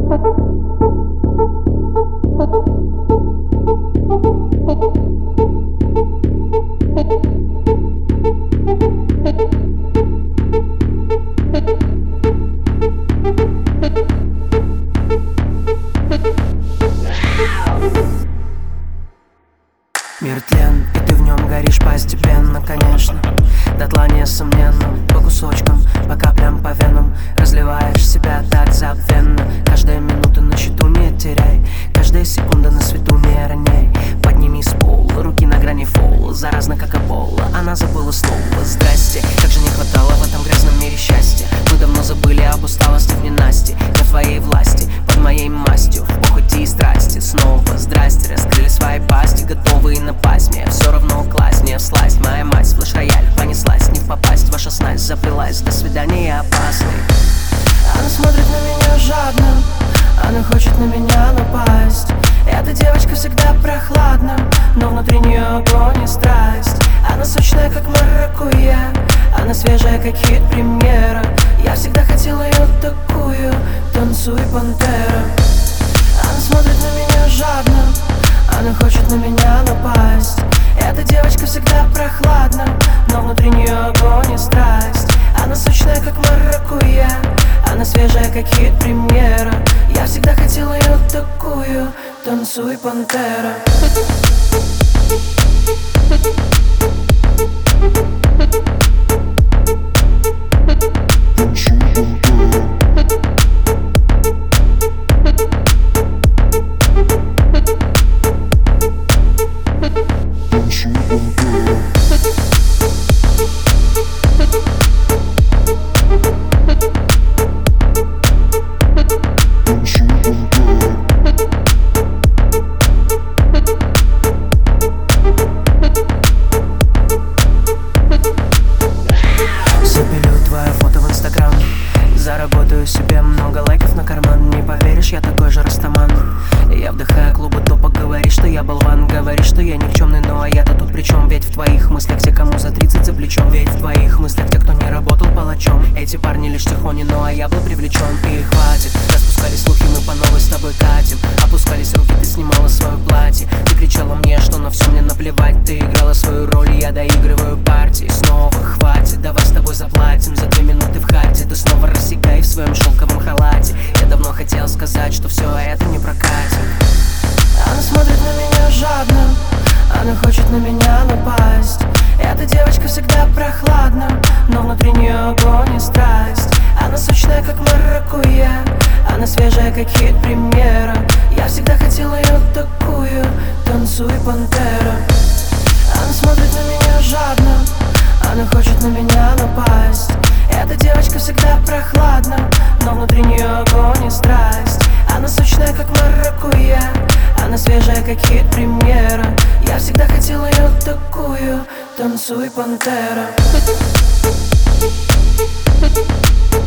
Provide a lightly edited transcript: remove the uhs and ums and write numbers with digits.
Мир тлен, и ты в нем горишь постепенно, конечно. Дотла несомненно, по кусочкам, по каплям, по венам разливаешь себя так забвенно. Каждая минута на счету не теряй, каждая секунда на свету не роняй. Подними с пола, руки на грани фола, заразно как эбола. Она забыла слово «здрасте», как же не хватало в этом грязном мире счастья. Мы давно забыли об усталости в ненастье. Я в твоей власти, под моей мастью, в похоти и страсти. Снова здрасте, раскрыли свои пасти, готовые напасть. Мне все равно класть, не всласть. Моя мать, флеш-рояль, понеслась, не в попасть. Ваша снасть заплелась, до свидания, опасный. Она смотрит на меня жадно, она хочет на меня напасть. Эта девочка всегда прохладна, но внутри нее огонь и страсть. Она сочная, как маракуйя, она свежая, как хит-премьера. Я всегда хотела ее такую, танцуй, пантера. Она смотрит на меня жадно, она хочет на меня напасть. Эта девочка всегда прохладна, но внутри нее огонь и страсть. Она сочная, как маракуйя, она свежая, как хит-премьера. Я всегда хотела ее такую, танцуй, пантера. Заработаю себе много лайков на карман. Не поверишь, я такой же растаман. Я вдыхаю клубы топа, говоришь, что я болван. Говоришь, что я никчемный, ну а я-то тут при чем? Ведь в твоих мыслях те, кому за 30 за плечом. Ведь в твоих мыслях те, кто не работал палачом. Эти парни лишь тихони, ну а я был привлечен. И хватит, распускались слухи, мы по новой с тобой катим. Опускались руки, ты снимала свое платье. Ты кричала мне, что на все мне наплевать. Ты играла свою роль, и я доигрываю партии. Снова хватит, давай с тобой заплатим. За 2 минуты в хате ты снова рассекай в своем шелковом халате. Я давно хотел сказать, что все это не прокатит. Она смотрит на меня жадно, она хочет на меня напасть. Эта девочка всегда прохладна, но внутри нее огонь и страсть. Она сочная, как маракуйя, она свежая, как хит-премьера. Я всегда хотела ее такую, танцуй, пантера. Она смотрит на меня жадно, она хочет на меня напасть. Эта девочка всегда прохладна, но внутри нее огонь и страсть. Она сочная, как маракуйя, она свежая, как хит-премьера. Я всегда хотела ее такую, танцуй, пантера.